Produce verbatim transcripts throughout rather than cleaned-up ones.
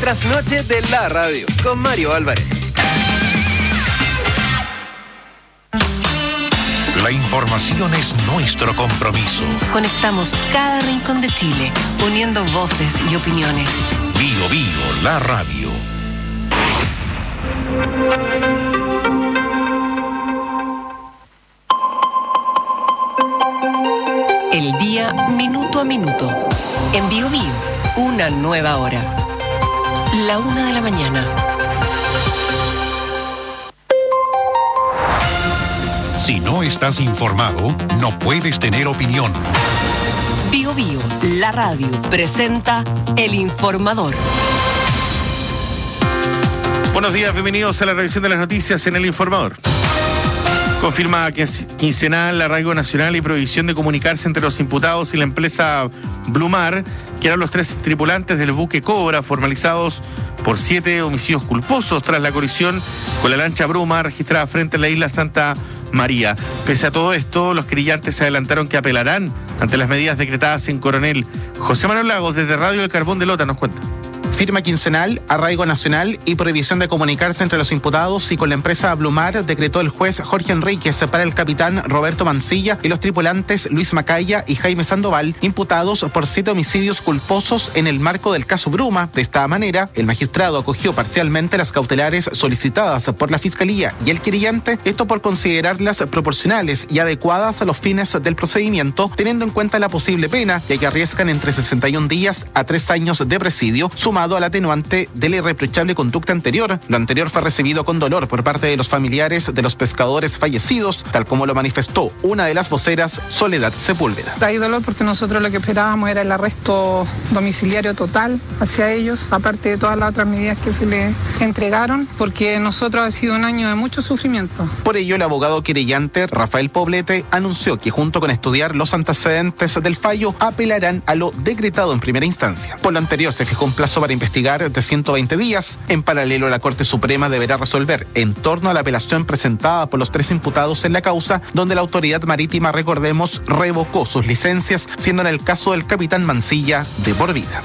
trasnoche de la radio con Mario Álvarez. La información es nuestro compromiso. Conectamos cada rincón de Chile, uniendo voces y opiniones. Bio Bio, la radio. El día minuto a minuto. En Bio Bio, una nueva hora. La una de la mañana. Si no estás informado, no puedes tener opinión. Bio Bio, la radio, presenta El Informador. Buenos días, bienvenidos a la revisión de las noticias en El Informador. Confirma que es quincenal, arraigo nacional y prohibición de comunicarse entre los imputados y la empresa Blumar, que eran los tres tripulantes del buque Cobra, formalizados por siete homicidios culposos tras la colisión con la lancha Bruma registrada frente a la isla Santa María. Pese a todo esto, los querellantes adelantaron que apelarán ante las medidas decretadas en Coronel. José Manuel Lagos, desde Radio El Carbón de Lota, nos cuenta. Firma quincenal, arraigo nacional y prohibición de comunicarse entre los imputados y con la empresa Blumar decretó el juez Jorge Enríquez para el capitán Roberto Mancilla y los tripulantes Luis Macaya y Jaime Sandoval, imputados por siete homicidios culposos en el marco del caso Bruma. De esta manera, el magistrado acogió parcialmente las cautelares solicitadas por la Fiscalía y el querellante, esto por considerarlas proporcionales y adecuadas a los fines del procedimiento, teniendo en cuenta la posible pena, ya que arriesgan entre sesenta y un días a tres años de presidio, sumado al atenuante de la irreprochable conducta anterior. Lo anterior fue recibido con dolor por parte de los familiares de los pescadores fallecidos, tal como lo manifestó una de las voceras, Soledad Sepúlveda. Hay dolor porque nosotros lo que esperábamos era el arresto domiciliario total hacia ellos, aparte de todas las otras medidas que se les entregaron, porque nosotros ha sido un año de mucho sufrimiento. Por ello, el abogado querellante Rafael Poblete anunció que junto con estudiar los antecedentes del fallo, apelarán a lo decretado en primera instancia. Por lo anterior, se fijó un plazo para investigar de ciento veinte días. En paralelo, la Corte Suprema deberá resolver en torno a la apelación presentada por los tres imputados en la causa, donde la autoridad marítima, recordemos, revocó sus licencias, siendo en el caso del capitán Mancilla de por vida.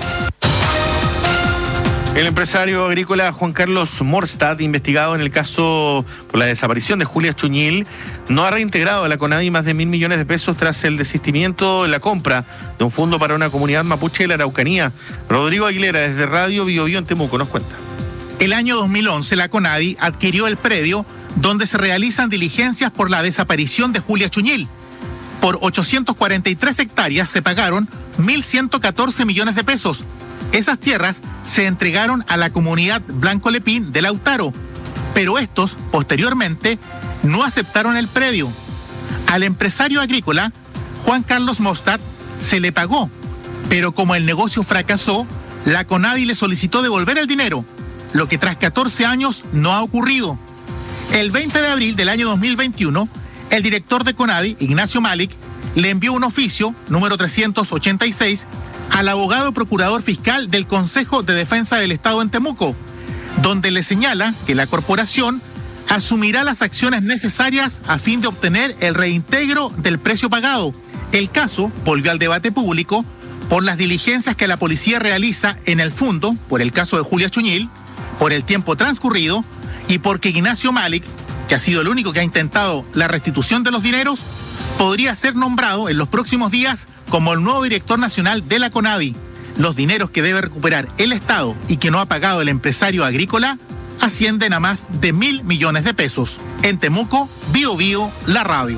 El empresario agrícola Juan Carlos Morstad, investigado en el caso por la desaparición de Julia Chuñil, no ha reintegrado a la CONADI más de mil millones de pesos tras el desistimiento en la compra de un fondo para una comunidad mapuche de la Araucanía. Rodrigo Aguilera, desde Radio Bio Bio en Temuco, nos cuenta. El año dos mil once, la CONADI adquirió el predio donde se realizan diligencias por la desaparición de Julia Chuñil. Por ochocientas cuarenta y tres hectáreas se pagaron mil ciento catorce millones de pesos. Esas tierras se entregaron a la comunidad Blanco Lepín de Lautaro, pero estos, posteriormente, no aceptaron el predio. Al empresario agrícola, Juan Carlos Morstad, se le pagó, pero como el negocio fracasó, la CONADI le solicitó devolver el dinero, lo que tras catorce años no ha ocurrido. El veinte de abril del año dos mil veintiuno, el director de CONADI, Ignacio Malik, le envió un oficio, número trescientos ochenta y seis, al abogado procurador fiscal del Consejo de Defensa del Estado en Temuco, donde le señala que la corporación asumirá las acciones necesarias a fin de obtener el reintegro del precio pagado. El caso volvió al debate público por las diligencias que la policía realiza en el fondo, por el caso de Julia Chuñil, por el tiempo transcurrido y porque Ignacio Malik, que ha sido el único que ha intentado la restitución de los dineros, podría ser nombrado en los próximos días como el nuevo director nacional de la CONADI. Los dineros que debe recuperar el Estado y que no ha pagado el empresario agrícola ascienden a más de mil millones de pesos. En Temuco, Bio Bio, la radio.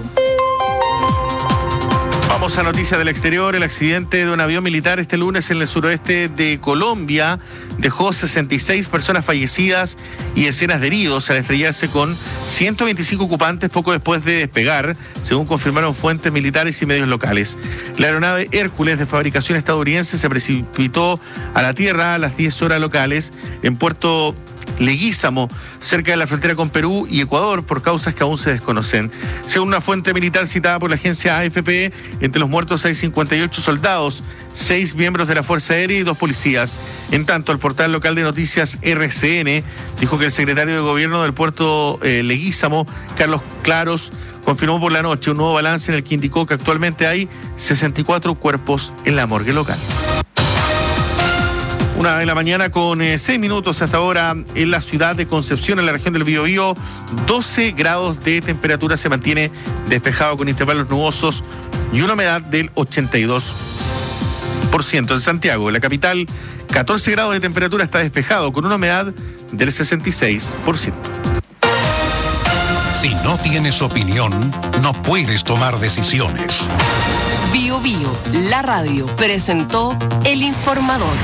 Vamos a noticias del exterior. El accidente de un avión militar este lunes en el suroeste de Colombia dejó sesenta y seis personas fallecidas y decenas de heridos al estrellarse con ciento veinticinco ocupantes poco después de despegar, según confirmaron fuentes militares y medios locales. La aeronave Hércules, de fabricación estadounidense, se precipitó a la tierra a las diez horas locales en Puerto Leguízamo, cerca de la frontera con Perú y Ecuador, por causas que aún se desconocen. Según una fuente militar citada por la agencia A F P, entre los muertos hay cincuenta y ocho soldados, seis miembros de la Fuerza Aérea y dos policías. En tanto, el portal local de noticias R C N dijo que el secretario de Gobierno del puerto eh, Leguízamo, Carlos Claros, confirmó por la noche un nuevo balance en el que indicó que actualmente hay sesenta y cuatro cuerpos en la morgue local. Una de la mañana con eh, seis minutos hasta ahora en la ciudad de Concepción, en la región del Biobío, doce grados de temperatura, se mantiene despejado con intervalos nubosos y una humedad del ochenta y dos por ciento. En Santiago, la capital, catorce grados de temperatura, está despejado con una humedad del sesenta y seis por ciento. Si no tienes opinión, no puedes tomar decisiones. Biobío, la radio, presentó El Informador.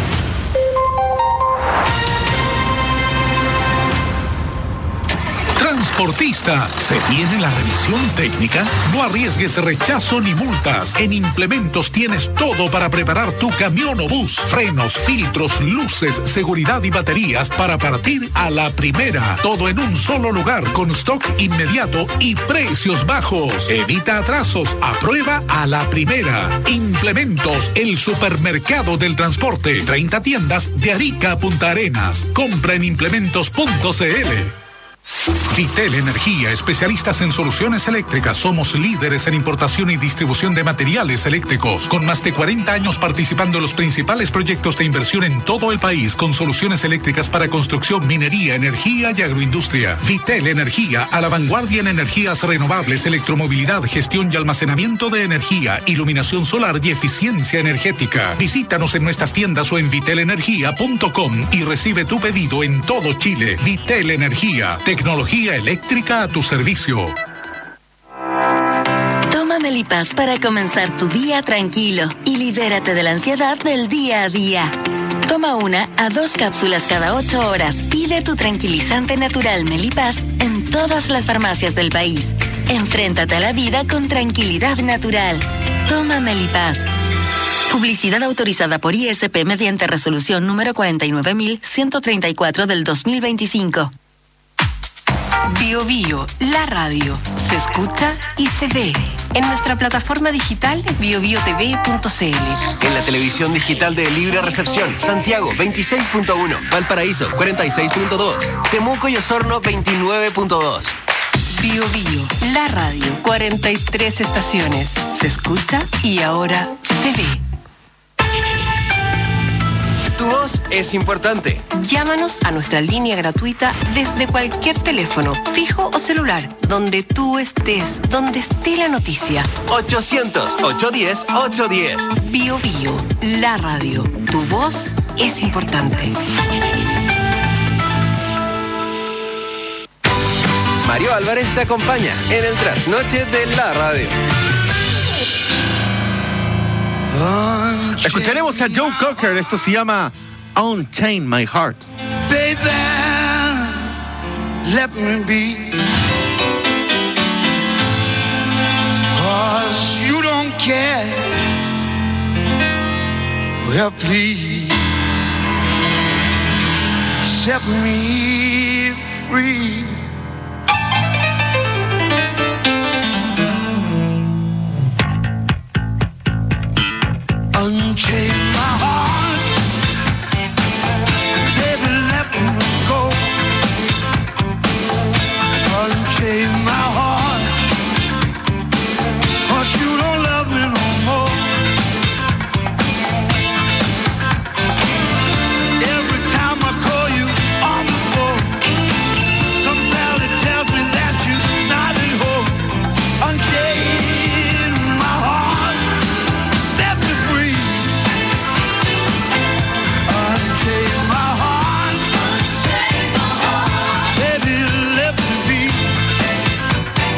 Transportista, ¿se viene la revisión técnica? No arriesgues rechazo ni multas. En Implementos tienes todo para preparar tu camión o bus. Frenos, filtros, luces, seguridad y baterías para partir a la primera. Todo en un solo lugar con stock inmediato y precios bajos. Evita atrasos. Aprueba a la primera. Implementos, el supermercado del transporte. treinta tiendas de Arica a Punta Arenas. Compra en implementos punto cl. Vitel Energía, especialistas en soluciones eléctricas. Somos líderes en importación y distribución de materiales eléctricos, con más de cuarenta años participando en los principales proyectos de inversión en todo el país, con soluciones eléctricas para construcción, minería, energía y agroindustria. Vitel Energía, a la vanguardia en energías renovables, electromovilidad, gestión y almacenamiento de energía, iluminación solar y eficiencia energética. Visítanos en nuestras tiendas o en vitel energía punto com y recibe tu pedido en todo Chile. Vitel Energía, tecnología eléctrica a tu servicio. Toma Melipaz para comenzar tu día tranquilo y libérate de la ansiedad del día a día. Toma una a dos cápsulas cada ocho horas. Pide tu tranquilizante natural Melipaz en todas las farmacias del país. Enfréntate a la vida con tranquilidad natural. Toma Melipaz. Publicidad autorizada por I S P mediante resolución número cuarenta y nueve mil ciento treinta y cuatro del dos mil veinticinco. Biobío, la radio, se escucha y se ve en nuestra plataforma digital bio bio t v punto c l. En la televisión digital de Libre Recepción, Santiago veintiséis punto uno, Valparaíso cuarenta y seis punto dos, Temuco y Osorno veintinueve punto dos. Biobío, la radio, cuarenta y tres estaciones, se escucha y ahora se ve. Tu voz es importante. Llámanos a nuestra línea gratuita desde cualquier teléfono, fijo o celular, donde tú estés, donde esté la noticia. ochocientos, ochocientos diez, ochocientos diez. Bio Bio, la radio. Tu voz es importante. Mario Álvarez te acompaña en el trasnoche de la radio. Escucharemos a Joe Cocker. Esto se llama Unchain My Heart. Baby, let me be, 'cause you don't care. Well, please set me free. Unchain my heart, baby, let me go. Unchain my heart, 'cause you don't love me no more. Every time I call you on the phone, some valley tells me that you're not at home. Unchain my heart, set me free. Unchain my heart, unchain my heart, baby, let me be.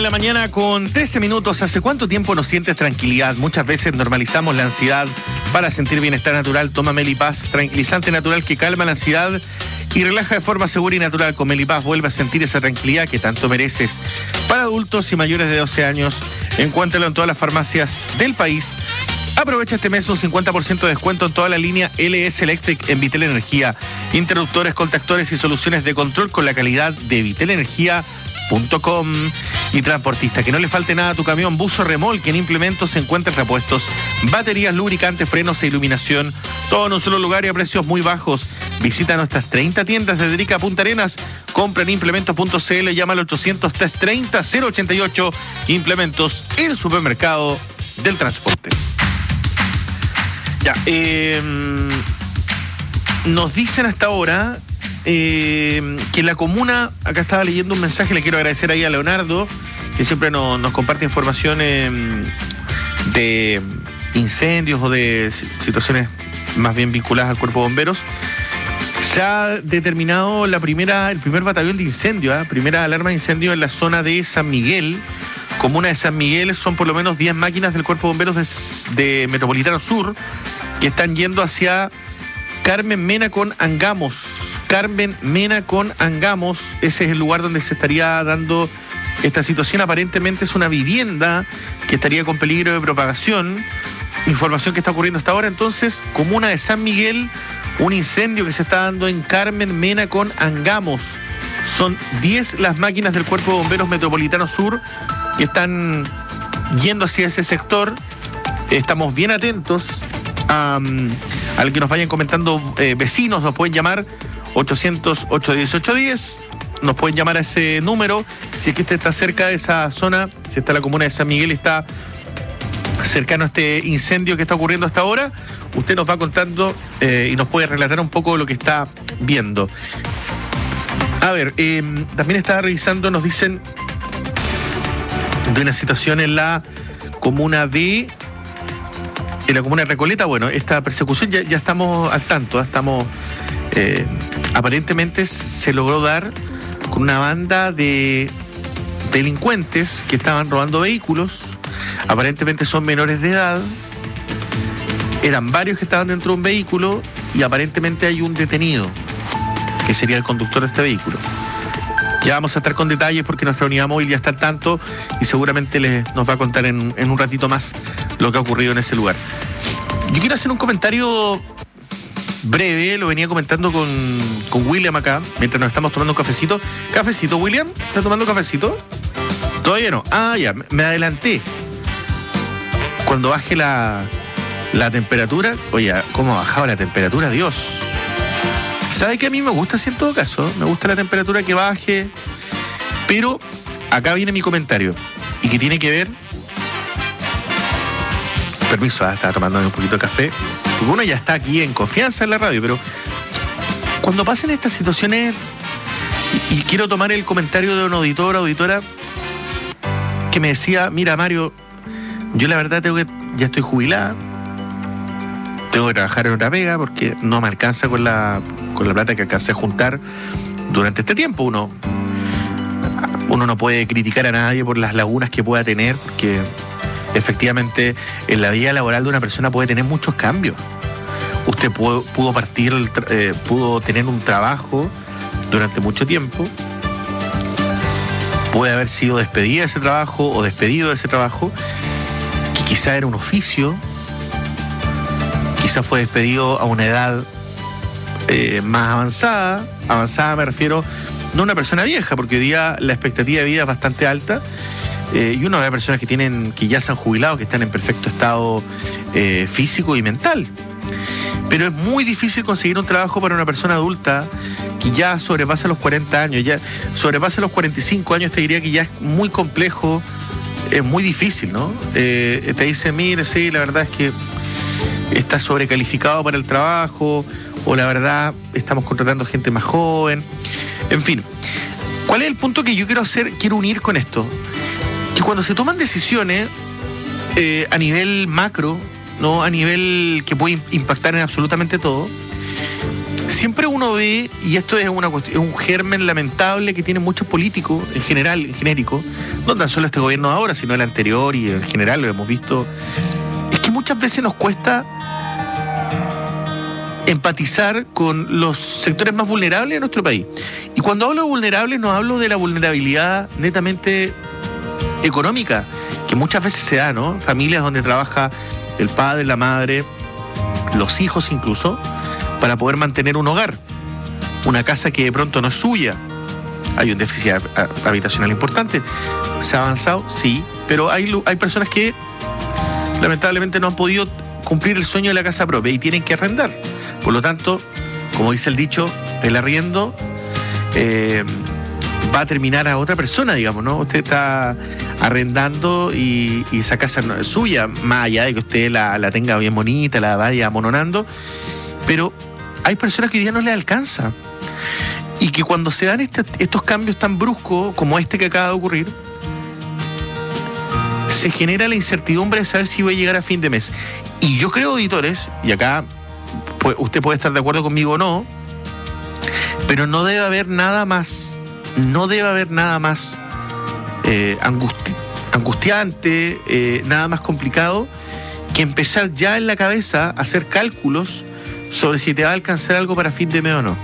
de la mañana con trece minutos. ¿Hace cuánto tiempo no sientes tranquilidad? Muchas veces normalizamos la ansiedad para sentir bienestar natural. Toma Melipaz, tranquilizante natural que calma la ansiedad y relaja de forma segura y natural. Con Melipaz vuelve a sentir esa tranquilidad que tanto mereces. Para adultos y mayores de doce años, encuéntralo en todas las farmacias del país. Aprovecha este mes un cincuenta por ciento de descuento en toda la línea L S Electric en Vitel Energía. Interruptores, contactores y soluciones de control con la calidad de vitel energía punto com. Y transportista, que no le falte nada a tu camión, bus o remolque. En implementos se encuentran repuestos, baterías, lubricantes, frenos e iluminación. Todo en un solo lugar y a precios muy bajos. Visita nuestras treinta tiendas de Drica Punta Arenas. Compra en implementos punto c l, llama al ochocientos, tres treinta, cero ochenta y ocho. Implementos, el supermercado del transporte. Ya, eh, nos dicen hasta ahora eh, que la comuna, acá estaba leyendo un mensaje, le quiero agradecer ahí a Leonardo, que siempre nos, nos comparte información eh, de incendios o de situaciones más bien vinculadas al cuerpo de bomberos. Se ha determinado la primera, el primer batallón de incendio, ¿eh? primera alarma de incendio en la zona de San Miguel. Comuna de San Miguel, son por lo menos diez máquinas del Cuerpo de Bomberos de, de Metropolitano Sur que están yendo hacia Carmen Mena con Angamos. Carmen Mena con Angamos, ese es el lugar donde se estaría dando esta situación. Aparentemente es una vivienda que estaría con peligro de propagación. Información que está ocurriendo hasta ahora. Entonces, Comuna de San Miguel, un incendio que se está dando en Carmen Mena con Angamos. Son diez las máquinas del Cuerpo de Bomberos Metropolitano Sur que están yendo hacia ese sector. Estamos bien atentos a, a lo que nos vayan comentando eh, vecinos. Nos pueden llamar ochocientos, ocho diez, ocho diez. Nos pueden llamar a ese número si es que usted está cerca de esa zona, si está la comuna de San Miguel y está cercano a este incendio que está ocurriendo hasta ahora. Usted nos va contando eh, y nos puede relatar un poco lo que está viendo. A ver, eh, también estaba revisando, nos dicen de una situación en la comuna de en la comuna de Recoleta. Bueno, esta persecución ya, ya estamos al tanto, ¿eh? estamos eh, aparentemente se logró dar con una banda de delincuentes que estaban robando vehículos. Aparentemente son menores de edad, eran varios que estaban dentro de un vehículo y aparentemente hay un detenido que sería el conductor de este vehículo. Ya vamos a estar con detalles porque nuestra unidad móvil ya está al tanto y seguramente les, nos va a contar en, en un ratito más lo que ha ocurrido en ese lugar. Yo quiero hacer un comentario breve, lo venía comentando con, con William acá, mientras nos estamos tomando un cafecito. ¿Cafecito, William? ¿Está tomando cafecito? Todavía no. Ah, ya, me adelanté. Cuando baje la, la temperatura, oye, ¿cómo ha bajado la temperatura? Dios. ¿Sabe que a mí me gusta así en todo caso? Me gusta la temperatura que baje, pero acá viene mi comentario y que tiene que ver... Permiso, ah, estaba tomando un poquito de café, porque uno ya está aquí en confianza en la radio, pero cuando pasen estas situaciones, y, y quiero tomar el comentario de un auditor o auditora que me decía, mira Mario, yo la verdad tengo que, ya estoy jubilada, tengo que trabajar en otra pega porque no me alcanza con la, con la plata que alcancé a juntar durante este tiempo. Uno, uno no puede criticar a nadie por las lagunas que pueda tener, porque efectivamente en la vida laboral de una persona puede tener muchos cambios. Usted pudo, pudo partir, eh, pudo tener un trabajo durante mucho tiempo, puede haber sido despedida de ese trabajo o despedido de ese trabajo, que quizá era un oficio. Quizás fue despedido a una edad eh, más avanzada. Avanzada me refiero, no a una persona vieja, porque hoy día la expectativa de vida es bastante alta. Eh, y uno ve personas que tienen, que ya se han jubilado, que están en perfecto estado eh, físico y mental. Pero es muy difícil conseguir un trabajo para una persona adulta que ya sobrepasa los cuarenta años, ya sobrepasa los cuarenta y cinco años, te diría que ya es muy complejo, es muy difícil, ¿no? Eh, te dice, mire, sí, la verdad es que está sobrecalificado para el trabajo, o la verdad estamos contratando gente más joven. En fin, ¿cuál es el punto que yo quiero hacer, quiero unir con esto? Que cuando se toman decisiones eh, a nivel macro, ¿no? A nivel que puede impactar en absolutamente todo, siempre uno ve, y esto es una cuestión, es un germen lamentable que tienen muchos políticos en general, en genérico, no tan solo este gobierno de ahora, sino el anterior y en general lo hemos visto, es que muchas veces nos cuesta empatizar con los sectores más vulnerables de nuestro país. Y cuando hablo de vulnerables, no hablo de la vulnerabilidad netamente económica, que muchas veces se da, ¿no? Familias donde trabaja el padre, la madre, los hijos incluso, para poder mantener un hogar, una casa que de pronto no es suya. Hay un déficit habitacional importante. ¿Se ha avanzado? Sí, pero hay, hay personas que lamentablemente no han podido cumplir el sueño de la casa propia y tienen que arrendar. Por lo tanto, como dice el dicho, el arriendo eh, va a terminar a otra persona, digamos, ¿no? Usted está arrendando y, y esa casa no es suya, más allá de que usted la, la tenga bien bonita, la vaya amononando, pero hay personas que hoy día no les alcanza. Y que cuando se dan este, estos cambios tan bruscos como este que acaba de ocurrir, se genera la incertidumbre de saber si voy a llegar a fin de mes. Y yo creo, auditores, y acá pues, usted puede estar de acuerdo conmigo o no, pero no debe haber nada más, no debe haber nada más eh, angusti- angustiante, eh, nada más complicado que empezar ya en la cabeza a hacer cálculos sobre si te va a alcanzar algo para fin de mes o no.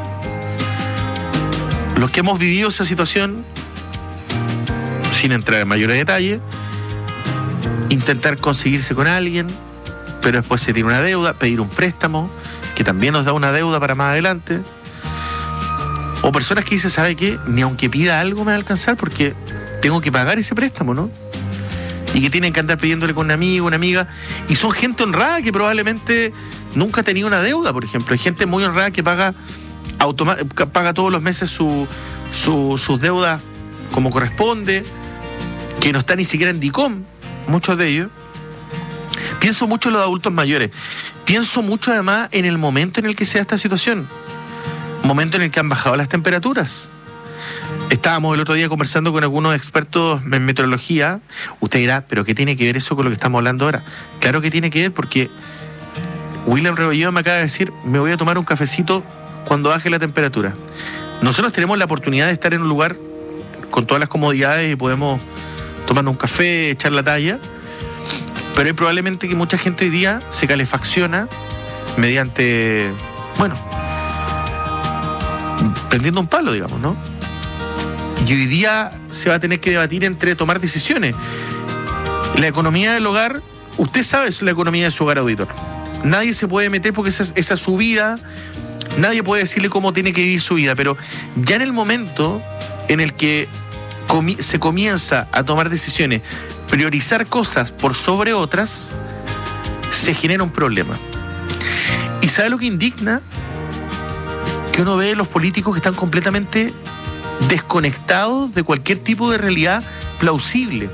Los que hemos vivido esa situación, sin entrar en mayores detalles, intentar conseguirse con alguien, pero después se tiene una deuda, pedir un préstamo, que también nos da una deuda para más adelante. O personas que dicen, ¿sabe qué? Ni aunque pida algo me va a alcanzar porque tengo que pagar ese préstamo, ¿no? Y que tienen que andar pidiéndole con un amigo, una amiga. Y son gente honrada que probablemente nunca ha tenido una deuda, por ejemplo. Hay gente muy honrada que paga, automa- paga todos los meses su, su, sus deudas como corresponde, que no está ni siquiera en DICOM, muchos de ellos. Pienso mucho en los adultos mayores. Pienso mucho además en el momento en el que se da esta situación. Momento en el que han bajado las temperaturas. Estábamos el otro día conversando con algunos expertos en meteorología. Usted dirá, ¿pero qué tiene que ver eso con lo que estamos hablando ahora? Claro que tiene que ver porque William Rebolledo me acaba de decir, me voy a tomar un cafecito cuando baje la temperatura. Nosotros tenemos la oportunidad de estar en un lugar con todas las comodidades y podemos tomarnos un café, echar la talla, pero hay probablemente que mucha gente hoy día se calefacciona mediante, bueno, prendiendo un palo, digamos, ¿no? Y hoy día se va a tener que debatir entre tomar decisiones. La economía del hogar, usted sabe, es la economía de su hogar, auditor. Nadie se puede meter porque esa, esa es su vida, nadie puede decirle cómo tiene que vivir su vida, pero ya en el momento en el que comi- se comienza a tomar decisiones, priorizar cosas por sobre otras, se genera un problema. ¿Y sabe lo que indigna? Que uno ve los políticos que están completamente desconectados de cualquier tipo de realidad plausible.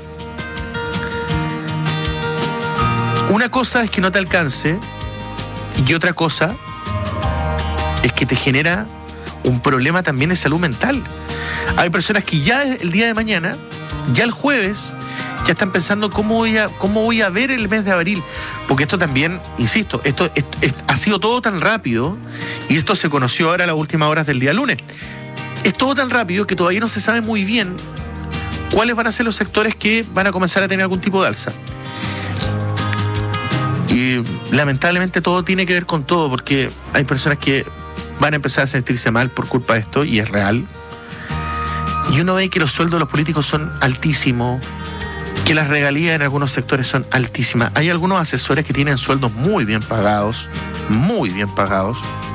Una cosa es que no te alcance y otra cosa es que te genera un problema también de salud mental. Hay personas que ya el día de mañana, ya el jueves, ya están pensando cómo voy a, cómo voy a ver el mes de abril. Porque esto también, insisto, esto, esto, esto ha sido todo tan rápido y esto se conoció ahora a las últimas horas del día lunes. Es todo tan rápido que todavía no se sabe muy bien cuáles van a ser los sectores que van a comenzar a tener algún tipo de alza. Y lamentablemente todo tiene que ver con todo, porque hay personas que van a empezar a sentirse mal por culpa de esto, y es real. Y uno ve que los sueldos de los políticos son altísimos, que las regalías en algunos sectores son altísimas. Hay algunos asesores que tienen sueldos muy bien pagados, muy bien pagados.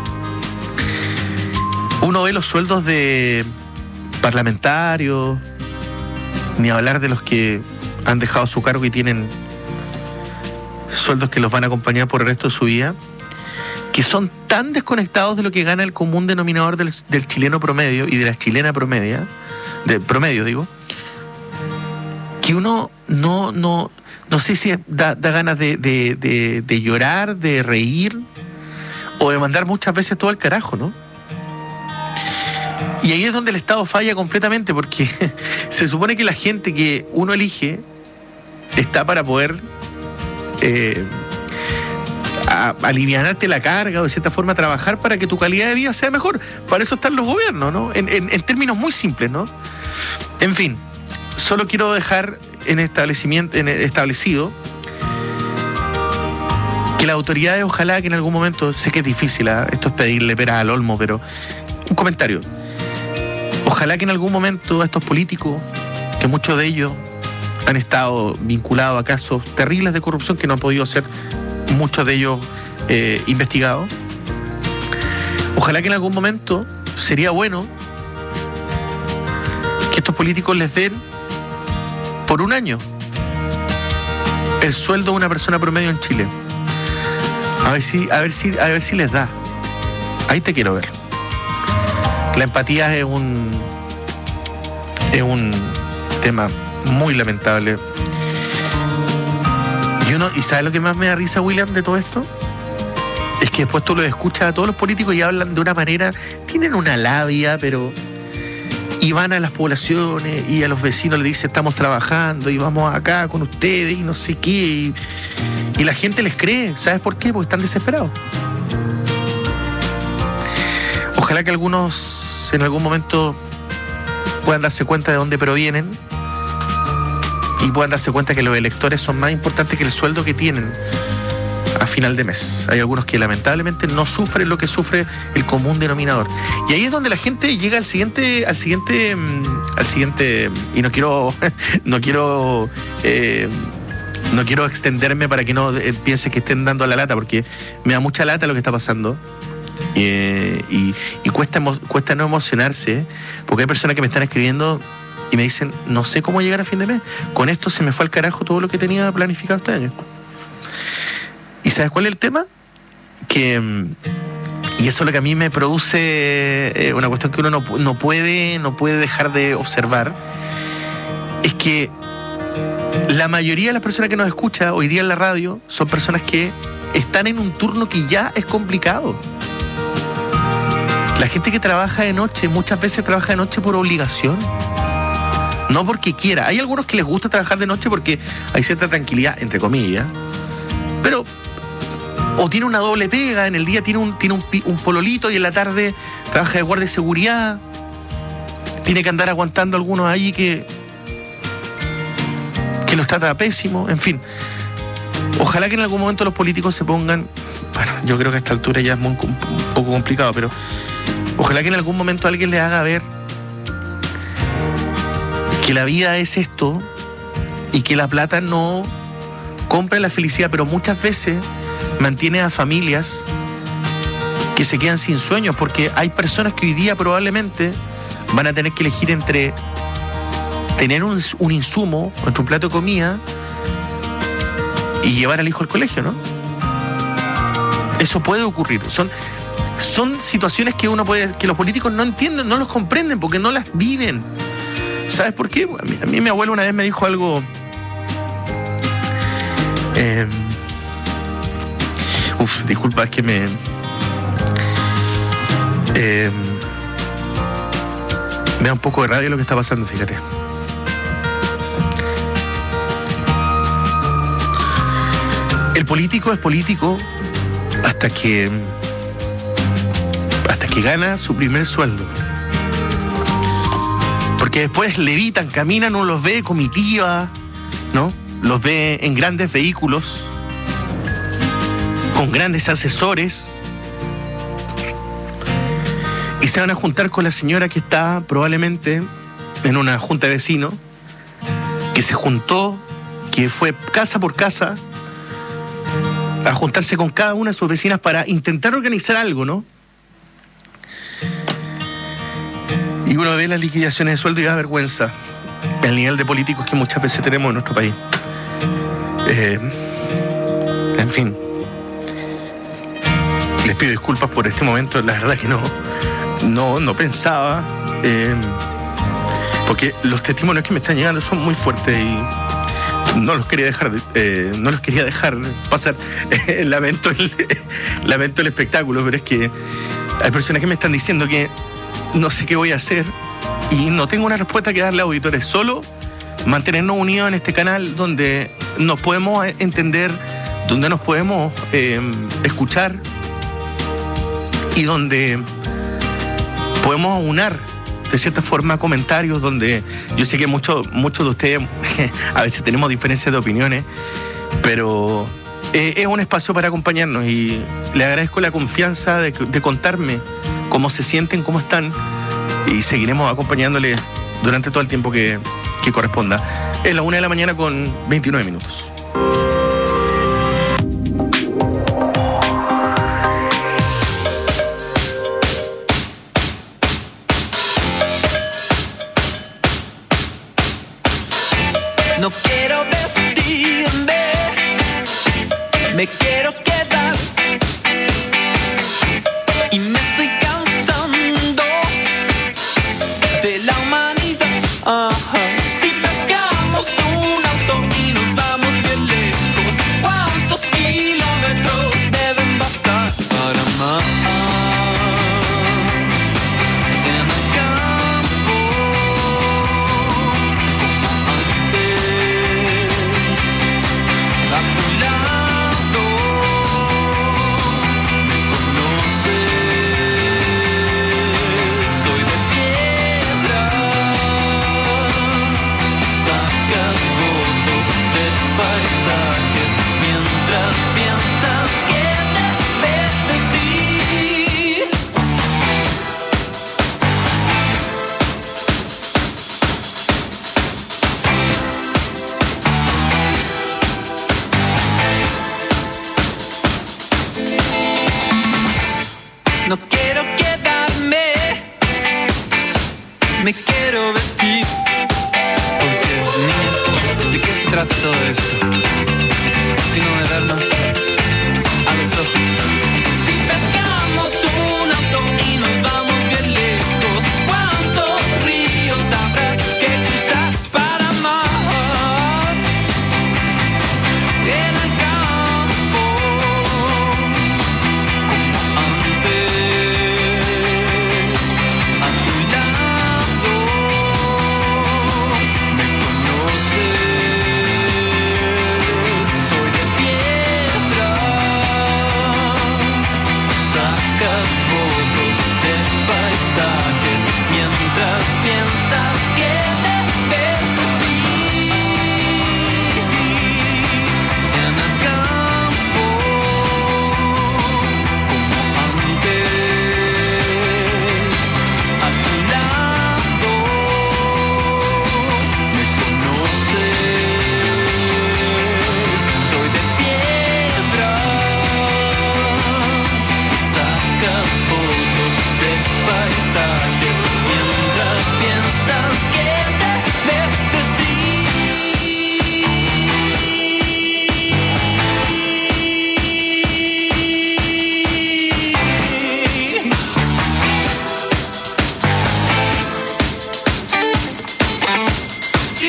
Uno ve los sueldos de parlamentarios, ni hablar de los que han dejado su cargo y tienen sueldos que los van a acompañar por el resto de su vida, que son tan desconectados de lo que gana el común denominador del, del chileno promedio y de la chilena promedia, de promedio digo, que uno no, no, no sé si da, da ganas de, de, de, de llorar, de reír o de mandar muchas veces todo al carajo, ¿no? Y ahí es donde el Estado falla completamente, porque se supone que la gente que uno elige está para poder eh, a, a alivianarte la carga o de cierta forma trabajar para que tu calidad de vida sea mejor. Para eso están los gobiernos, ¿no? En, en, en términos muy simples, ¿no? En fin, solo quiero dejar en establecimiento, en establecido que las autoridades, ojalá que en algún momento, sé que es difícil, ¿eh? Esto es pedirle peras al olmo, pero un comentario. Ojalá que en algún momento a estos políticos, que muchos de ellos han estado vinculados a casos terribles de corrupción que no han podido ser muchos de ellos eh, investigados, ojalá que en algún momento sería bueno que estos políticos les den por un año el sueldo de una persona promedio en Chile. A ver si, a ver si, a ver si les da. Ahí te quiero ver. La empatía es un es un tema muy lamentable. Y uno, ¿y sabes lo que más me da risa, William, de todo esto? Es que después tú lo escuchas a todos los políticos y hablan de una manera, tienen una labia, pero y van a las poblaciones y a los vecinos les dicen estamos trabajando y vamos acá con ustedes y no sé qué, y, y la gente les cree. ¿Sabes por qué? Porque están desesperados. Ojalá que algunos en algún momento puedan darse cuenta de dónde provienen y puedan darse cuenta que los electores son más importantes que el sueldo que tienen a final de mes. Hay algunos que lamentablemente no sufren lo que sufre el común denominador. Y ahí es donde la gente llega al siguiente, al siguiente, al siguiente, y no quiero, no quiero, eh, no quiero extenderme para que no eh, piense que estén dando la lata, porque me da mucha lata lo que está pasando. Eh, y, y cuesta, cuesta no emocionarse, porque hay personas que me están escribiendo y me dicen, no sé cómo llegar a fin de mes. Con esto se me fue al carajo todo lo que tenía planificado este año. ¿Y sabes cuál es el tema? Que, y eso es lo que a mí me produce eh, una cuestión que uno no, no, puede, no puede dejar de observar, es que la mayoría de las personas que nos escuchan hoy día en la radio son personas que están en un turno que ya es complicado. La gente que trabaja de noche muchas veces trabaja de noche por obligación, no porque quiera. Hay algunos que les gusta trabajar de noche porque hay cierta tranquilidad, entre comillas, pero o tiene una doble pega, en el día tiene un, tiene un, un pololito y en la tarde trabaja de guardia de seguridad, tiene que andar aguantando a algunos allí que, que los trata pésimo, en fin. Ojalá que en algún momento los políticos se pongan, bueno, yo creo que a esta altura ya es muy, un poco complicado, pero ojalá que en algún momento alguien les haga ver que la vida es esto y que la plata no compra la felicidad, pero muchas veces mantiene a familias que se quedan sin sueños, porque hay personas que hoy día probablemente van a tener que elegir entre tener un, un insumo, entre un plato de comida y llevar al hijo al colegio, ¿no? Eso puede ocurrir. Son, son situaciones que uno puede, que los políticos no entienden, no los comprenden, porque no las viven. ¿Sabes por qué? A mí, a mí mi abuelo una vez me dijo algo. Eh, uf, disculpa, es que me. Eh, me da un poco de rabia lo que está pasando, fíjate. El político es político hasta que hasta que gana su primer sueldo. Porque después levitan, caminan, uno los ve comitiva, ¿no? Los ve en grandes vehículos, con grandes asesores, y se van a juntar con la señora que está probablemente en una junta de vecinos, que se juntó, que fue casa por casa, a juntarse con cada una de sus vecinas para intentar organizar algo, ¿no? Y uno ve las liquidaciones de sueldo y da vergüenza el nivel de políticos que muchas veces tenemos en nuestro país. Eh, en fin, les pido disculpas por este momento, la verdad que no, no, no pensaba, eh, porque los testimonios que me están llegando son muy fuertes y no los quería dejar, eh, no los quería dejar pasar. Eh, lamento, el, lamento el espectáculo, pero es que hay personas que me están diciendo que no sé qué voy a hacer y no tengo una respuesta que darle a auditores, solo mantenernos unidos en este canal donde nos podemos entender donde nos podemos eh, escuchar y donde podemos aunar de cierta forma comentarios, donde yo sé que muchos muchos de ustedes a veces tenemos diferencias de opiniones, pero eh, es un espacio para acompañarnos y le agradezco la confianza de, de contarme cómo se sienten, cómo están, y seguiremos acompañándoles durante todo el tiempo que, que corresponda. Es la una de la mañana con veintinueve minutos. No quiero vestirme, me quiero quedar. Y me estoy cansando de la humanidad. Ajá. Si pescamos un auto y nos vamos bien lejos, ¿cuántos kilómetros deben bastar para amar? En el campo, a tu lado, me conoces, soy de piedra, sacas fotos de paisajes mientras piensas que debes decir. No quiero quedarme, me quiero vestir. Porque, niña, ¿de qué se trata todo esto? Sino de vernos a los ojos. Si pescamos un auto y nos vamos bien lejos, ¿cuántos ríos habrá que cruzar para amar? En el campo, como antes, a tu lado, me conoces, soy de piedra, sacas fotos de paisajes mientras piensas que debes decir. En el campo, como antes, a tu lado, me conoces, soy de piedra, sacas fotos de paisajes mientras piensas que debes decir. Si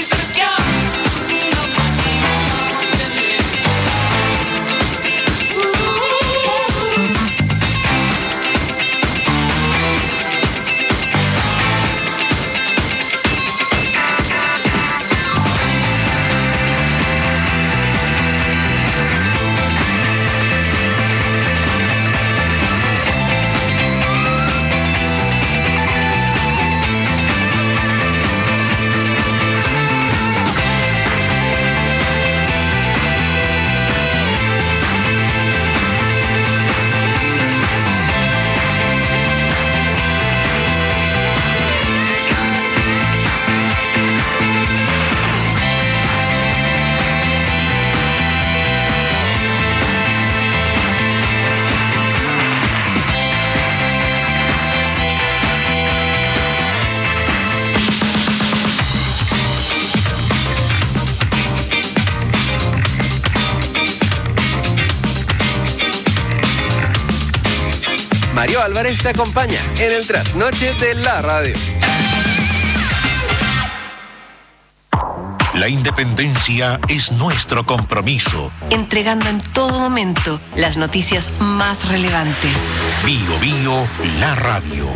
Mario Álvarez te acompaña en el trasnoche de la radio. La independencia es nuestro compromiso. Entregando en todo momento las noticias más relevantes. Bio Bio, la radio.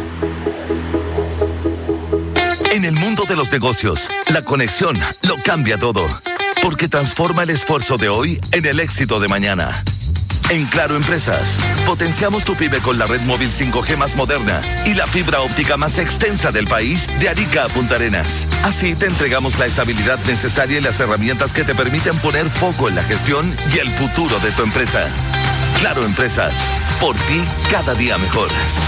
En el mundo de los negocios, la conexión lo cambia todo. porque transforma el esfuerzo de hoy en el éxito de mañana. En Claro Empresas, potenciamos tu pyme con la red móvil cinco G más moderna y la fibra óptica más extensa del país, de Arica a Punta Arenas. Así te entregamos la estabilidad necesaria y las herramientas que te permiten poner foco en la gestión y el futuro de tu empresa. Claro Empresas, por ti cada día mejor.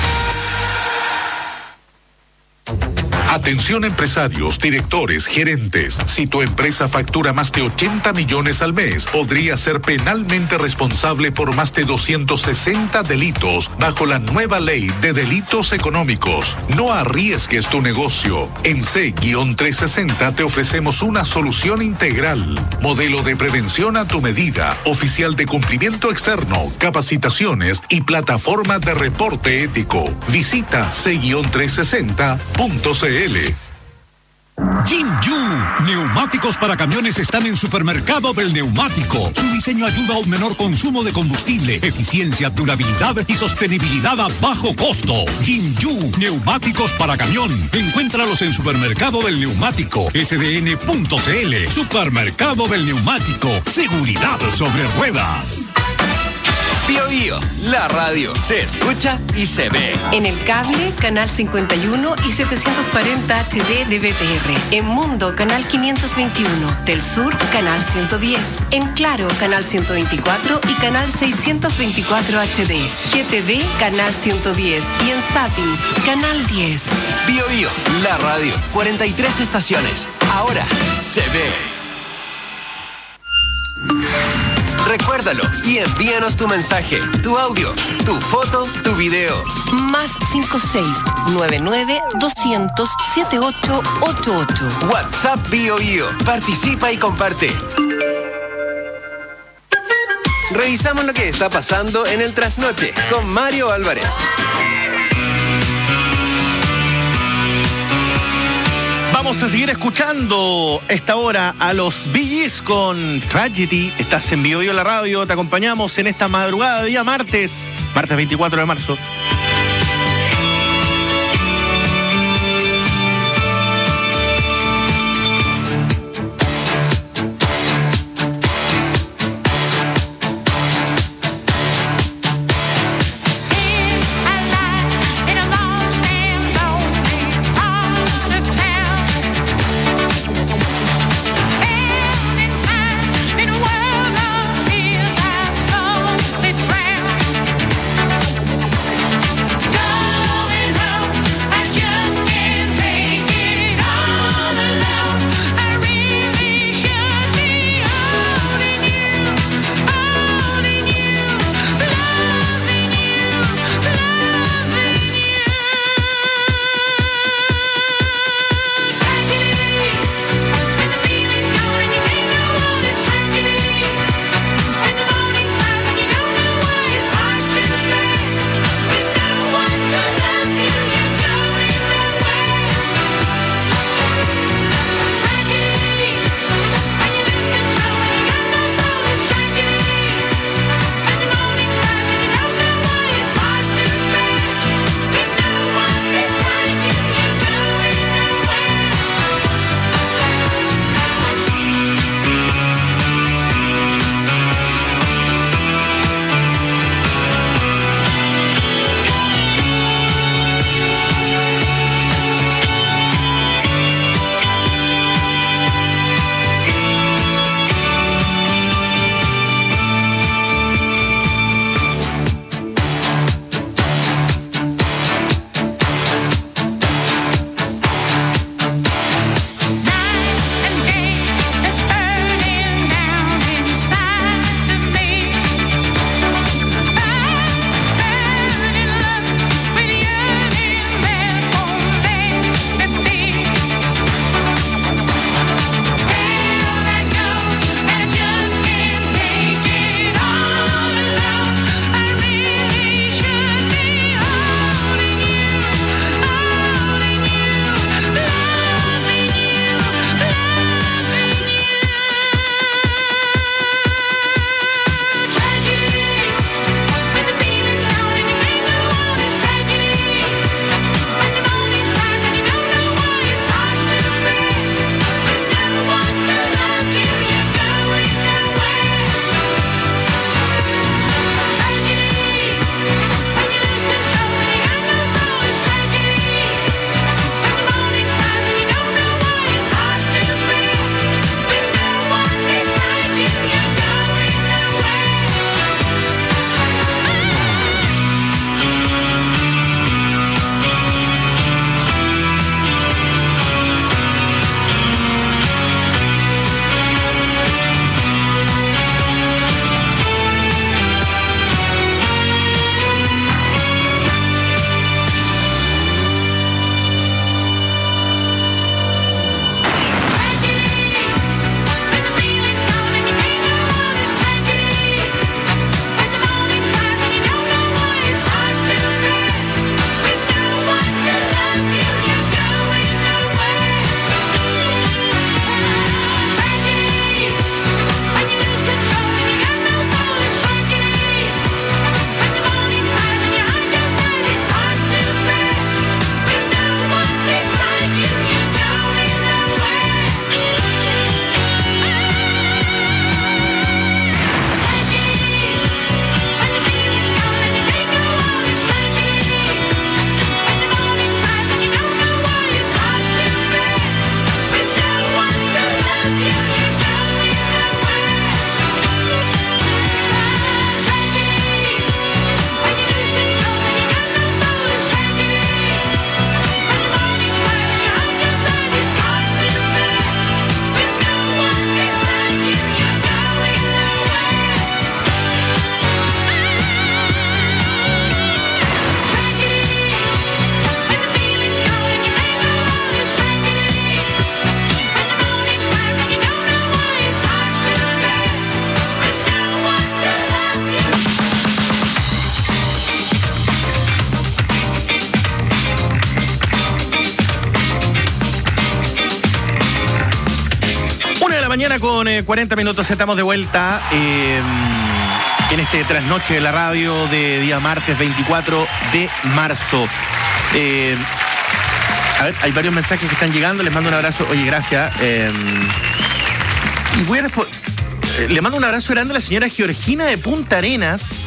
Atención empresarios, directores, gerentes. Si tu empresa factura más de ochenta millones al mes, podría ser penalmente responsable por más de doscientos sesenta delitos bajo la nueva ley de delitos económicos. No arriesgues tu negocio. En C trescientos sesenta te ofrecemos una solución integral. Modelo de prevención a tu medida, oficial de cumplimiento externo, capacitaciones y plataforma de reporte ético. Visita C trescientos sesenta punto c l. Jinju, neumáticos para camiones están en Supermercado del Neumático. Su diseño ayuda a un menor consumo de combustible, eficiencia, durabilidad y sostenibilidad a bajo costo. Jinju, neumáticos para camión. Encuéntralos en Supermercado del Neumático, S D N punto c l. Supermercado del Neumático, seguridad sobre ruedas. Bio Bio, la radio se escucha y se ve. En el cable, canal cincuenta y uno y setecientos cuarenta H D de B T R. En Mundo, canal quinientos veintiuno. Del Sur, canal ciento diez. En Claro, canal ciento veinticuatro y canal seiscientos veinticuatro H D. G T V, canal ciento diez. Y en Zapping, canal diez. Bio Bio, la radio, cuarenta y tres estaciones. Ahora se ve. Recuérdalo y envíanos tu mensaje, tu audio, tu foto, tu video. Más cinco seis nueve nueve doscientos setenta y ocho ochenta y ocho. WhatsApp Bio Bio. Participa y comparte. Revisamos lo que está pasando en el Trasnoche con Mario Álvarez. Vamos a seguir escuchando esta hora a los Bee Gees con Tragedy. Estás en Bio Bio la radio, te acompañamos en esta madrugada de día martes, martes veinticuatro de marzo. mañana con eh, cuarenta minutos, estamos de vuelta eh, en este trasnoche de la radio de día martes veinticuatro de marzo. Eh, a ver, hay varios mensajes que están llegando, les mando un abrazo. Oye, gracias. Eh, y voy a respo- eh, le mando un abrazo grande a la señora Georgina de Punta Arenas.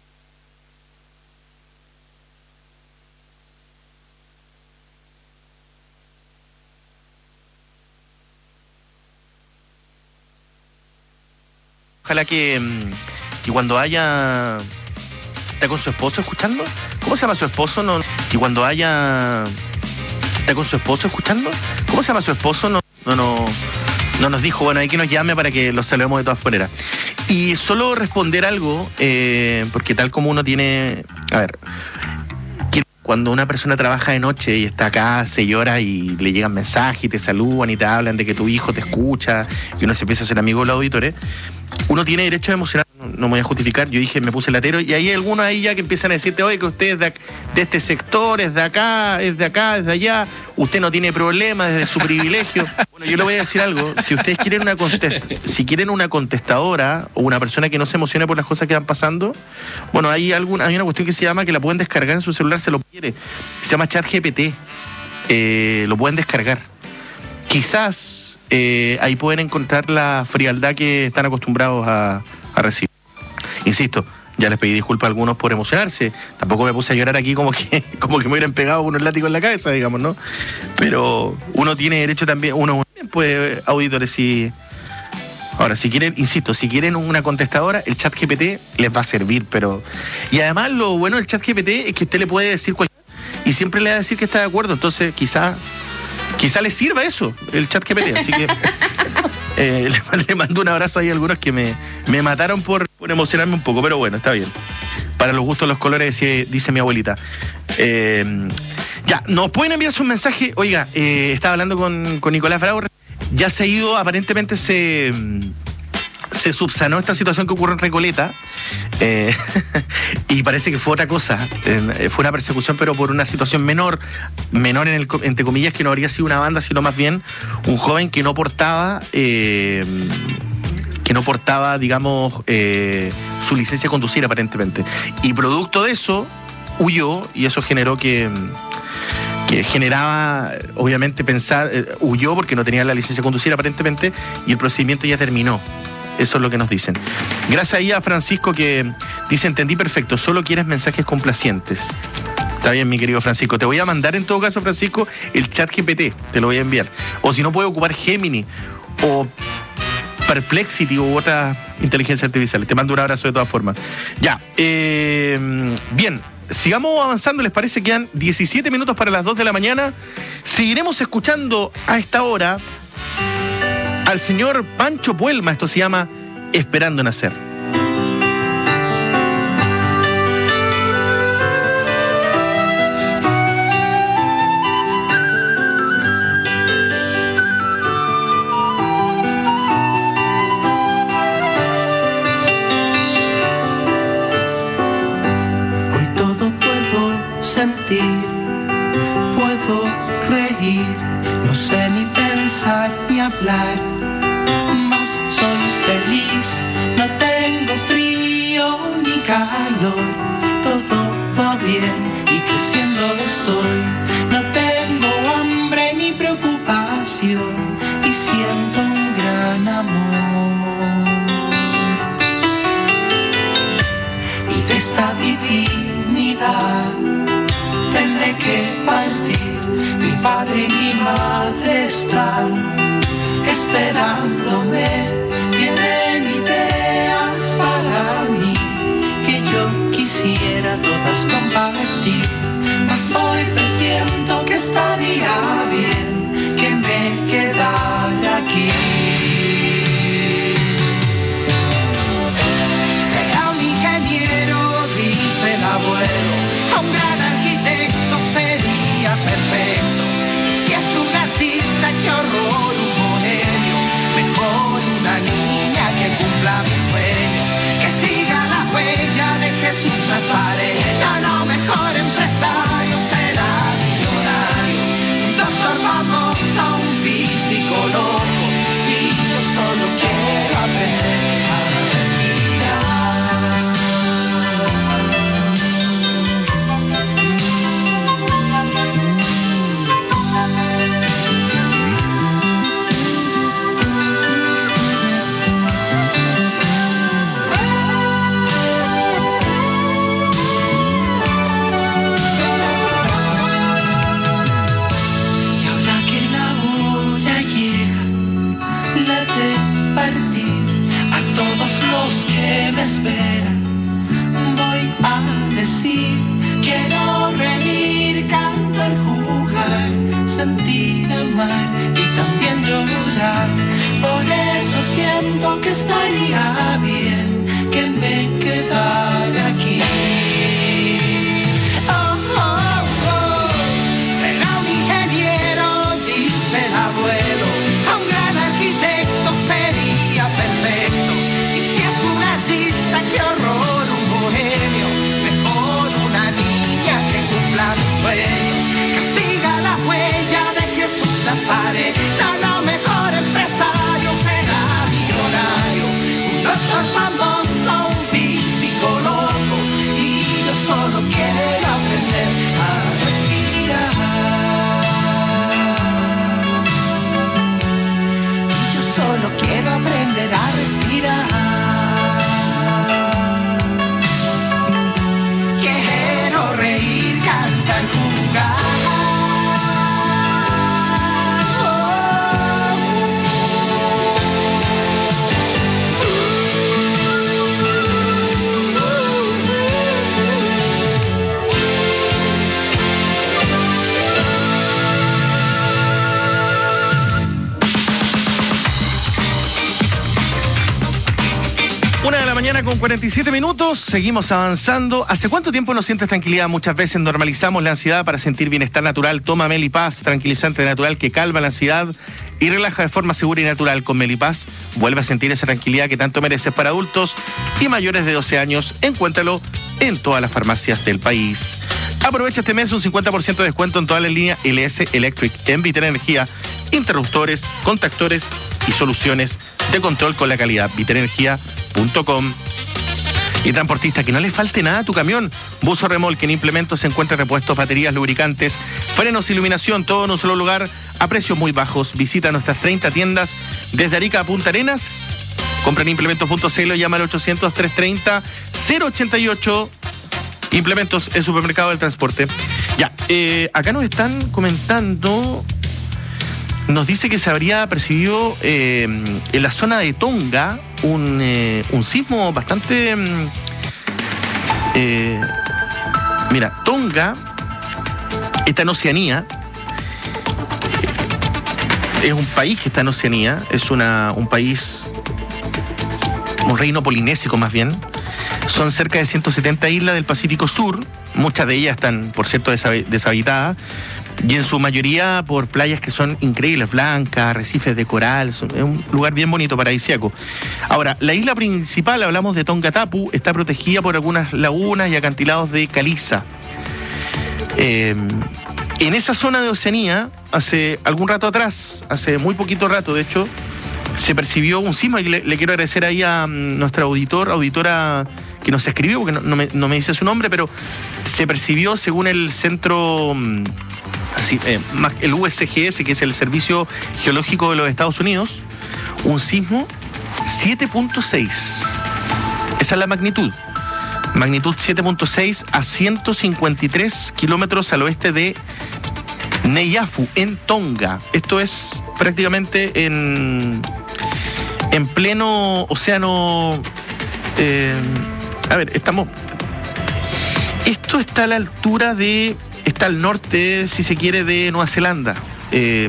Ojalá que, que cuando haya... ¿Está con su esposo escuchando? ¿Cómo se llama su esposo? No, y cuando haya... ¿Está con su esposo escuchando? ¿Cómo se llama su esposo? No, no, no, no nos dijo. Bueno, hay que nos llame para que los saludemos de todas maneras. Y solo responder algo, eh, porque tal como uno tiene... A ver... Cuando una persona trabaja de noche y está acá, se llora y le llegan mensajes y te saludan y te hablan de que tu hijo te escucha y uno se empieza a ser amigo de los auditores, uno tiene derecho a emocionar. No me voy a justificar, yo dije, me puse latero y hay algunos ahí ya que empiezan a decirte, oye, que usted es de, de este sector, es de acá, es de acá, es de allá, usted no tiene problema desde su privilegio. Bueno, yo le voy a decir algo, si ustedes quieren una contest- si quieren una contestadora o una persona que no se emocione por las cosas que van pasando, bueno, hay, algún, hay una cuestión que se llama, que la pueden descargar en su celular, se lo quiere, se llama ChatGPT, eh, lo pueden descargar. Quizás eh, ahí pueden encontrar la frialdad que están acostumbrados a, a recibir. Insisto, ya les pedí disculpas a algunos por emocionarse. Tampoco me puse a llorar aquí como que, como que me hubieran pegado unos látigos en la cabeza, digamos, ¿no? Pero uno tiene derecho también, uno puede, auditores, si... Ahora, si quieren, insisto, si quieren una contestadora, el ChatGPT les va a servir, pero... Y además lo bueno del ChatGPT es que usted le puede decir cualquier... Y siempre le va a decir que está de acuerdo, entonces quizá, quizá les sirva eso, el ChatGPT, así que... Eh, le, le mando un abrazo ahí a algunos que me, me mataron por, por emocionarme un poco, pero bueno, está bien. Para los gustos los colores, dice, dice mi abuelita. Eh, ya, nos pueden enviar sus mensajes. Oiga, eh, estaba hablando con, con Nicolás Bravo. Ya se ha ido, aparentemente se, se subsanó esta situación que ocurrió en Recoleta. Eh, y parece que fue otra cosa. Eh, fue una persecución, pero por una situación menor. Menor, en el, entre comillas, que no habría sido una banda, sino más bien un joven que no portaba... Eh, que no portaba, digamos, eh, su licencia de conducir, aparentemente. Y producto de eso, huyó, y eso generó que... que generaba, obviamente, pensar, eh, huyó porque no tenía la licencia de conducir aparentemente, y el procedimiento ya terminó. Eso es lo que nos dicen. Gracias ahí a Francisco, que dice, entendí perfecto, solo quieres mensajes complacientes. Está bien, mi querido Francisco. Te voy a mandar en todo caso, Francisco, el chat G P T, te lo voy a enviar. O si no, puedes ocupar Gemini o Perplexity u otras inteligencias artificiales. Te mando un abrazo de todas formas. Ya, eh, bien. Sigamos avanzando, ¿les parece? Quedan diecisiete minutos para las dos de la mañana. Seguiremos escuchando a esta hora al señor Pancho Puelma. Esto se llama Esperando Nacer. Sentir, puedo reír, no sé ni pensar ni hablar, mas soy feliz, no tengo frío ni calor, todo va bien y creciendo estoy, no tengo hambre ni preocupación y siento un gran amor. Y de esta divinidad tendré que partir, mi padre y mi madre están esperándome, tienen ideas para mí que yo quisiera todas compartir, mas hoy presiento que estaría bien que me quedara aquí. Será un ingeniero, dice el abuelo, un gran arquitecto sería perfecto. Y si es un artista, qué horror, un bohemio. Mejor una niña que cumpla mis sueños, que siga la huella de Jesús Nazareno. No, mejor empresario será millonario. Un doctor con cuarenta y siete minutos, seguimos avanzando. ¿Hace cuánto tiempo no sientes tranquilidad? Muchas veces normalizamos la ansiedad para sentir bienestar natural. Toma Melipaz, tranquilizante natural que calma la ansiedad y relaja de forma segura y natural. Con Melipaz vuelve a sentir esa tranquilidad que tanto mereces. Para adultos y mayores de doce años, encuéntralo en todas las farmacias del país. Aprovecha este mes un cincuenta por ciento de descuento en toda la línea L S Electric en Vitera Energía, interruptores, contactores y soluciones de control con la calidad. vitera energía punto com. Y transportista, que no le falte nada a tu camión. Buzo Remolque en implementos se encuentra repuestos, baterías, lubricantes, frenos, iluminación, todo en un solo lugar a precios muy bajos. Visita nuestras treinta tiendas desde Arica a Punta Arenas. Compra en implementos punto c l o llama al ochocientos, trescientos treinta, cero ochenta y ocho. Implementos, el supermercado del transporte. Ya, eh, acá nos están comentando, nos dice que se habría percibido eh, en la zona de Tonga un, eh, un sismo bastante... Eh, mira, Tonga está en Oceanía, es un país que está en Oceanía, es una, un país, un reino polinésico más bien. Son cerca de ciento setenta islas del Pacífico Sur, muchas de ellas están, por cierto, deshabitadas, y en su mayoría por playas que son increíbles, blancas, arrecifes de coral. Es un lugar bien bonito, paradisíaco. Ahora, la isla principal, hablamos de Tongatapu, está protegida por algunas lagunas y acantilados de caliza. Eh, en esa zona de Oceanía, hace algún rato atrás, hace muy poquito rato, de hecho, se percibió un sismo, y le, le quiero agradecer ahí a um, nuestra auditor, auditora que nos escribió, porque no, no, me, no me dice su nombre, pero se percibió, según el centro, um, así, eh, el U S G S, que es el Servicio Geológico de los Estados Unidos, un sismo siete punto seis. Esa es la magnitud. Magnitud siete punto seis a ciento cincuenta y tres kilómetros al oeste de Neiafu, en Tonga. Esto es prácticamente en, en pleno océano. Eh, a ver, estamos. Esto está a la altura de. Está al norte, si se quiere, de Nueva Zelanda. Eh,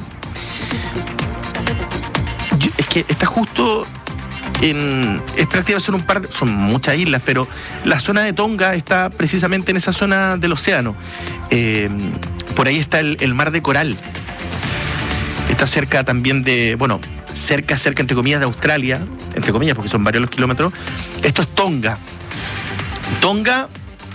yo, es que está justo en. Es prácticamente son un par de, son muchas islas, pero la zona de Tonga está precisamente en esa zona del océano. Eh, por ahí está el, el mar de Coral. Está cerca también de, bueno, cerca, cerca, entre comillas, de Australia, entre comillas, porque son varios los kilómetros. Esto es Tonga. Tonga,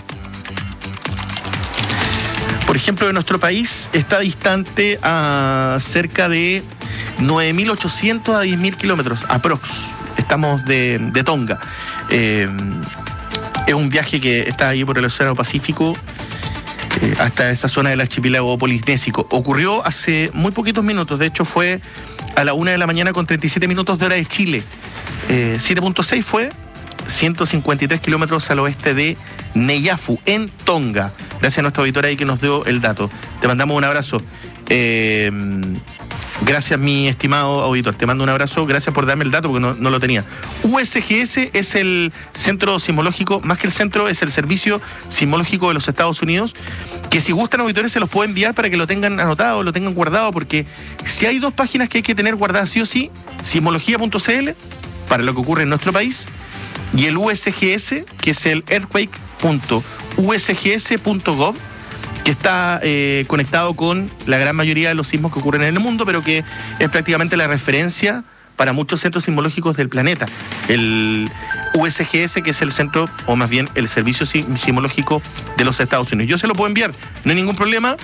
por ejemplo, de nuestro país, está distante a cerca de nueve mil ochocientos a diez mil kilómetros, aprox. Estamos de, de Tonga. Eh, es un viaje que está ahí por el Océano Pacífico, eh, hasta esa zona del archipiélago polinésico. Ocurrió hace muy poquitos minutos, de hecho fue a la una de la mañana con treinta y siete minutos de hora de Chile. Eh, siete punto seis fue ciento cincuenta y tres kilómetros al oeste de Neiafu, en Tonga. Gracias a nuestra auditora ahí que nos dio el dato. Te mandamos un abrazo. Eh, gracias, mi estimado auditor. Te mando un abrazo. Gracias por darme el dato porque no, no lo tenía. U S G S es el centro sismológico, más que el centro, es el Servicio Sismológico de los Estados Unidos, que si gustan, auditores, se los puedo enviar para que lo tengan anotado, lo tengan guardado, porque si hay dos páginas que hay que tener guardadas sí o sí, sismología punto c l, para lo que ocurre en nuestro país, y el U S G S, que es el earthquake punto u s g s punto gov, que está eh, conectado con la gran mayoría de los sismos que ocurren en el mundo, pero que es prácticamente la referencia para muchos centros sismológicos del planeta. El U S G S, que es el centro, o más bien el Servicio Sismológico de los Estados Unidos. Yo se lo puedo enviar, no hay ningún problema.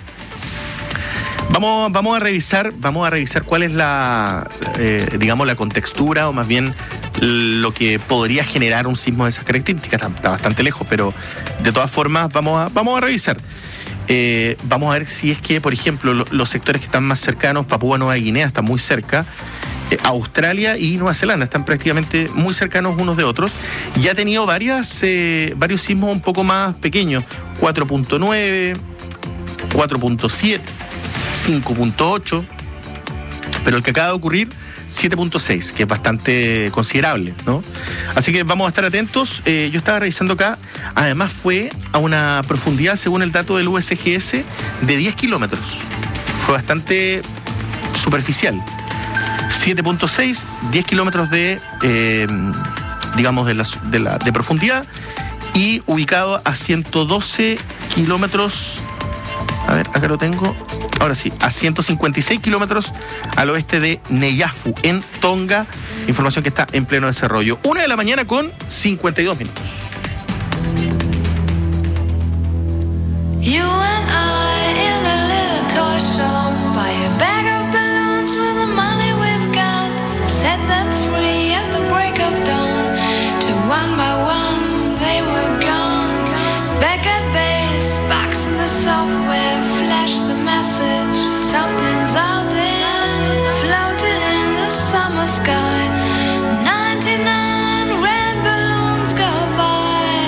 Vamos, vamos a revisar, vamos a revisar cuál es la, eh, digamos, la contextura, o más bien lo que podría generar un sismo de esas características. Está, está bastante lejos, pero de todas formas vamos a, vamos a revisar. Eh, vamos a ver si es que, por ejemplo, lo, los sectores que están más cercanos, Papúa Nueva Guinea está muy cerca, eh, Australia y Nueva Zelanda están prácticamente muy cercanos unos de otros, y ha tenido varias, eh, varios sismos un poco más pequeños, cuatro punto nueve, cuatro punto siete, cinco punto ocho, pero el que acaba de ocurrir, siete punto seis, que es bastante considerable, ¿no? Así que vamos a estar atentos. Eh, yo estaba revisando acá, además fue a una profundidad, según el dato del U S G S, de diez kilómetros. Fue bastante superficial. siete punto seis, diez kilómetros de, eh, digamos, de, la, de, la, de profundidad, y ubicado a ciento doce kilómetros, a ver, acá lo tengo, ahora sí, a ciento cincuenta y seis kilómetros al oeste de Neyafu, en Tonga, información que está en pleno desarrollo. Una de la mañana con cincuenta y dos minutos. You and I in a little toy shop, buy a bag of balloons with the money we've got, set them free at the break of dawn, till one by one they were gone. Back at base, box in the software, flash the message, something's out there, floating in the summer sky. ninety-nine red balloons go by.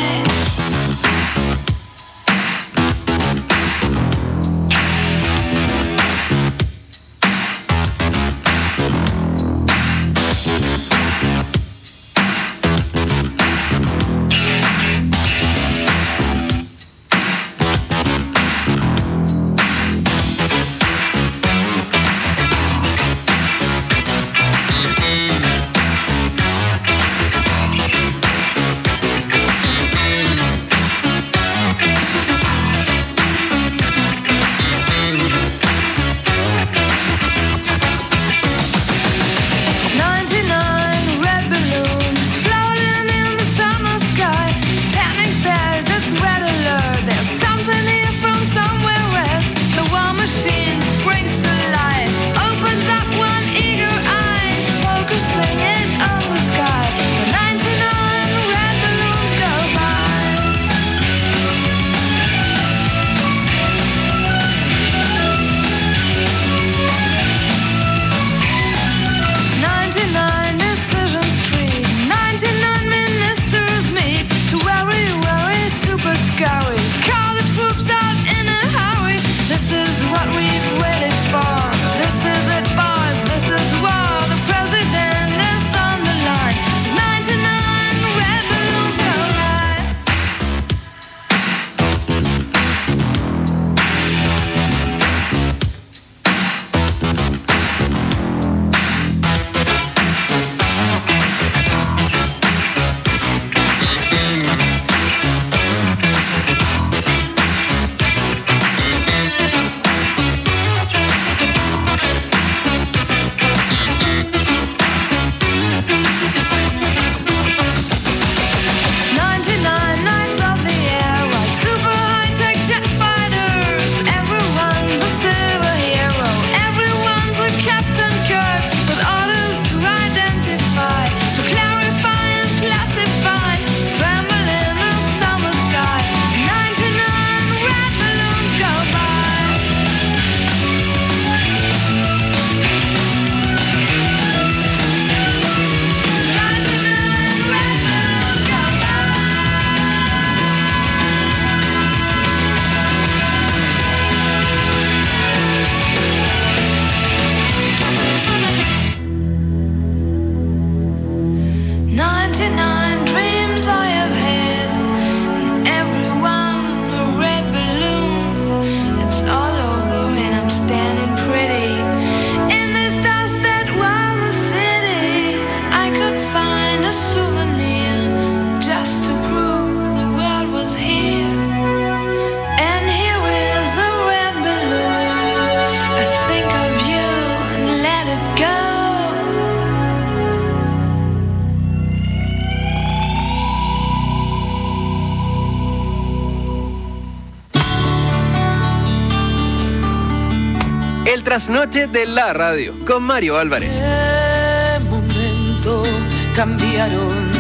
El trasnoche de la radio con Mario Álvarez. ¿Qué momento cambiaron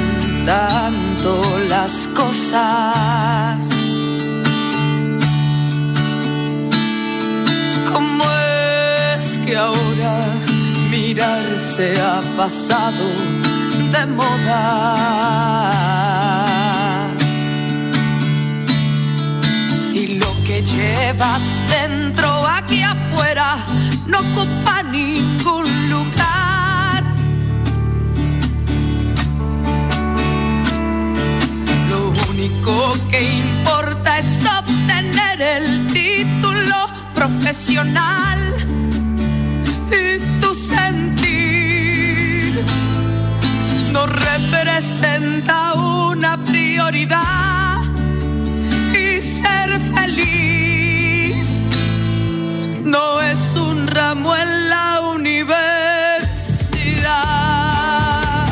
tanto las cosas? ¿Cómo es que ahora mirarse ha pasado de moda? Y lo que llevas dentro aquí afuera no ocupa ningún lugar. Lo único que importa es obtener el título profesional y tu sentir no referente representa una prioridad y ser feliz no es un ramo en la universidad.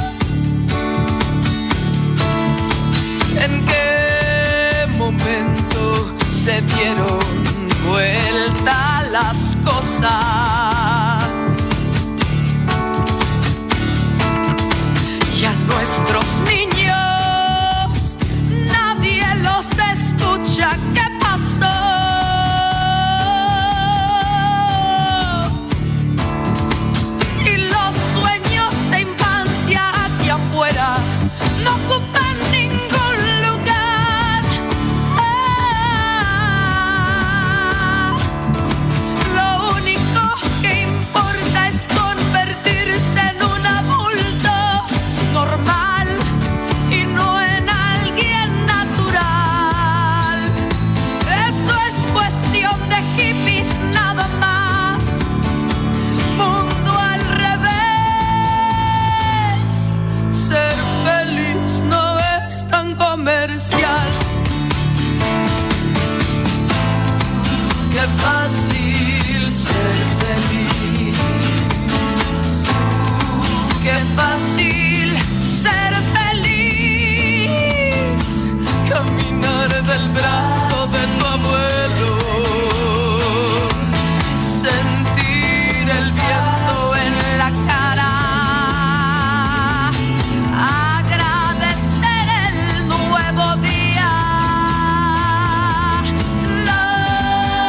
¿En qué momento se dieron vuelta las cosas? Y a nuestros niños nadie los escucha. ¿Qué pasó? Y los sueños de infancia aquí afuera no ocupan ningún lugar. Ah, lo único que importa es convertirse en un adulto normal y no en alguien natural. Eso es cuestión de hippies nada más. Mundo al revés. Ser feliz no es tan comercial. Qué fácil